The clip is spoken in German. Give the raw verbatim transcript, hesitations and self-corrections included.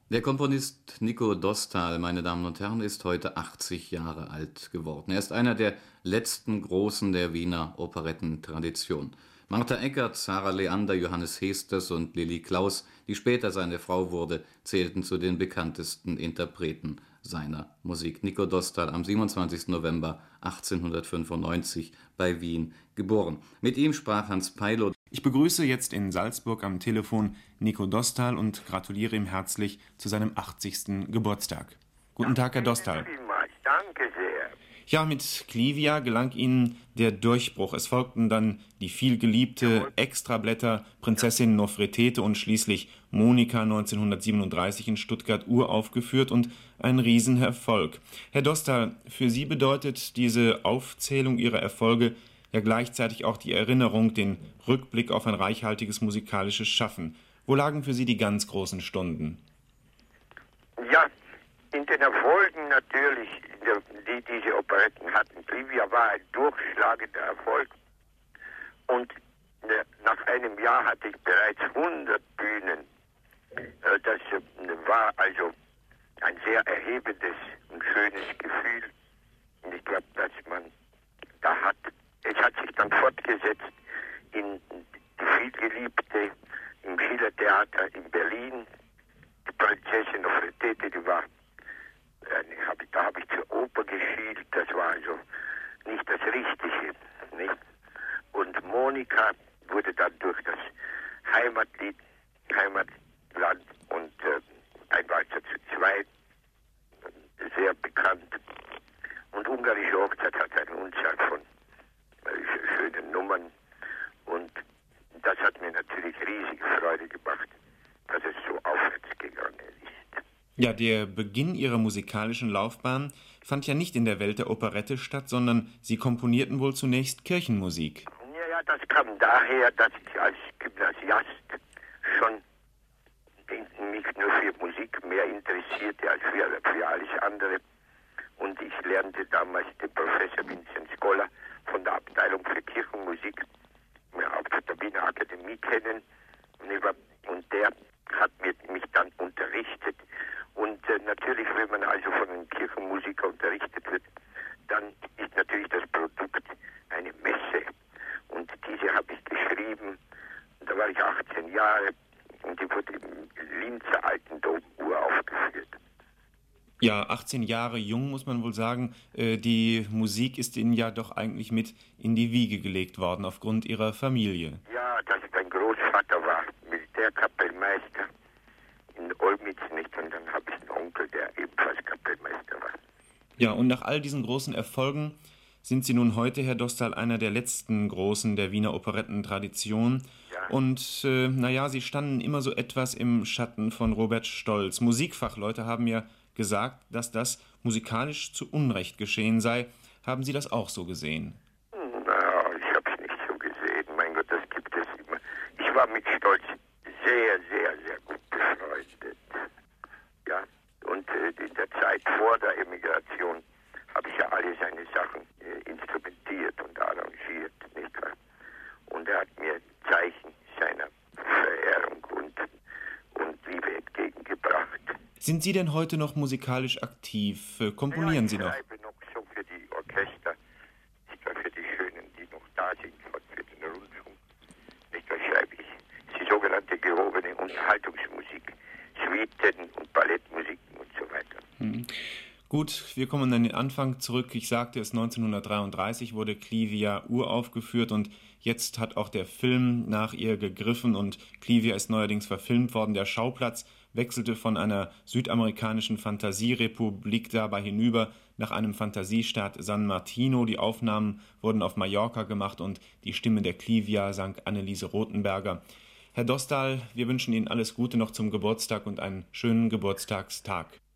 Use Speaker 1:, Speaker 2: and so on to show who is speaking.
Speaker 1: Der Komponist Nico Dostal, meine Damen und Herren, ist heute achtzig Jahre alt geworden. Er ist einer der letzten Großen der Wiener Operettentradition. Martha Eggert, Sarah Leander, Johannes Heesters und Lilli Klaus, die später seine Frau wurde, zählten zu den bekanntesten Interpreten seiner Musik. Nico Dostal, am siebenundzwanzigsten November achtzehnhundertfünfundneunzig bei Wien geboren. Mit ihm sprach Hans Peilo.
Speaker 2: Ich begrüße jetzt in Salzburg am Telefon Nico Dostal und gratuliere ihm herzlich zu seinem achtzigsten Geburtstag. Guten Tag, Herr Dostal.
Speaker 3: Danke sehr.
Speaker 2: Ja, mit Clivia gelang Ihnen der Durchbruch. Es folgten dann die vielgeliebte Extrablätter Prinzessin Nofretete und schließlich Monika neunzehnhundertsiebenunddreißig in Stuttgart uraufgeführt und ein Riesenerfolg. Herr Dostal, für Sie bedeutet diese Aufzählung Ihrer Erfolge ja gleichzeitig auch die Erinnerung, den Rückblick auf ein reichhaltiges musikalisches Schaffen. Wo lagen für Sie die ganz großen Stunden?
Speaker 3: Ja, in den Erfolgen natürlich, die diese Operetten hatten. Clivia war ein durchschlagender Erfolg und nach einem Jahr hatte ich bereits hundert Bühnen. Das war also ein sehr erhebendes und schönes Gefühl. Und ich glaube, dass man da hat, es hat sich dann fortgesetzt in die vielgeliebte im Schillertheater in Berlin, die Prinzessin Nofretete, die war da habe ich zur Oper geschielt, das war also nicht das Richtige. Nicht? Und Monika wurde dann durch das Heimatlied, Heimatland und äh, ein Walzer zu zweit sehr bekannt. Und Ungarische Hochzeit hat eine Unzahl von äh, schönen Nummern. Und das hat mir natürlich riesige Freude gemacht, dass es so aufwärts gegangen ist.
Speaker 2: Ja, der Beginn Ihrer musikalischen Laufbahn fand ja nicht in der Welt der Operette statt, sondern Sie komponierten wohl zunächst Kirchenmusik.
Speaker 3: Ja, ja, das kam daher, dass ich als Gymnasiast schon mich nur für Musik mehr interessierte als für, für alles andere. Und ich lernte damals den Professor Vincent Scholla von der Abteilung für Kirchenmusik auf der Wiener Akademie kennen. Und der hat mich dann unterrichtet. Und äh, natürlich, wenn man also von einem Kirchenmusiker unterrichtet wird, dann ist natürlich das Produkt eine Messe. Und diese habe ich geschrieben. Da war ich achtzehn Jahre und die wurde im Linzer Alten Dom uraufgeführt.
Speaker 2: Ja, achtzehn Jahre jung, muss man wohl sagen. Äh, die Musik ist Ihnen ja doch eigentlich mit in die Wiege gelegt worden, aufgrund Ihrer Familie.
Speaker 3: Ja, dass mein Großvater war Militärkapellmeister in Olmütz, nicht, und dann habe ich einen Onkel, der ebenfalls Kapellmeister war.
Speaker 2: Ja, und nach all diesen großen Erfolgen sind Sie nun heute, Herr Dostal, einer der letzten Großen der Wiener Operettentradition.
Speaker 3: Ja.
Speaker 2: Und äh, naja, Sie standen immer so etwas im Schatten von Robert Stolz. Musikfachleute haben ja gesagt, dass das musikalisch zu Unrecht geschehen sei. Haben Sie das auch so gesehen?
Speaker 3: Na, ich habe es nicht so gesehen. Mein Gott, das gibt es immer. Ich war mit Stolz sehr, sehr, sehr gut befreundet. Ja, und äh, in der Zeit vor der Emigration habe ich ja alle seine Sachen äh, instrumentiert und arrangiert, nicht wahr? Und er hat mir Zeichen seiner Verehrung und, und Liebe entgegengebracht.
Speaker 2: Sind Sie denn heute noch musikalisch aktiv? Komponieren
Speaker 3: ja,
Speaker 2: Sie noch?
Speaker 3: Ich schreibe noch so für die Orchester, nicht wahr, für die Schönen, die noch da sind, für den Rundfunk. Nicht wahr, schreibe ich die sogenannte gehobene Unterhaltungsmusik, Suiten und Ballettmusiken und so weiter.
Speaker 2: Hm. Gut, wir kommen an den Anfang zurück. Ich sagte es, neunzehnhundertdreiunddreißig wurde Clivia uraufgeführt und jetzt hat auch der Film nach ihr gegriffen und Clivia ist neuerdings verfilmt worden. Der Schauplatz wechselte von einer südamerikanischen Fantasierepublik dabei hinüber nach einem Fantasiestaat San Martino. Die Aufnahmen wurden auf Mallorca gemacht und die Stimme der Clivia sang Anneliese Rothenberger. Herr Dostal, wir wünschen Ihnen alles Gute noch zum Geburtstag und einen schönen Geburtstagstag.